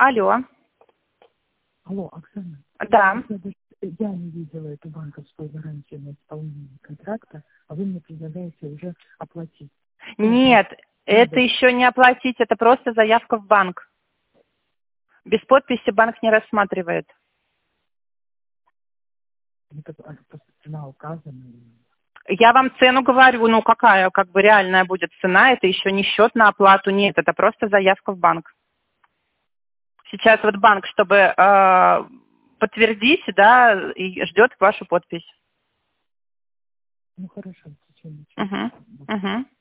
Алло. Алло, Оксана. Да. Я не видела эту банковскую гарантию на исполнение контракта, а вы мне предлагаете уже оплатить. Нет, это еще не оплатить, это просто заявка в банк. Без подписи банк не рассматривает. Это просто цена указана. Я вам цену говорю, ну какая как бы реальная будет цена, это еще не счет на оплату, нет, это просто заявка в банк. Сейчас вот банк, чтобы подтвердить, да, и ждет вашу подпись. Ну хорошо, в течение Угу. часа. Угу.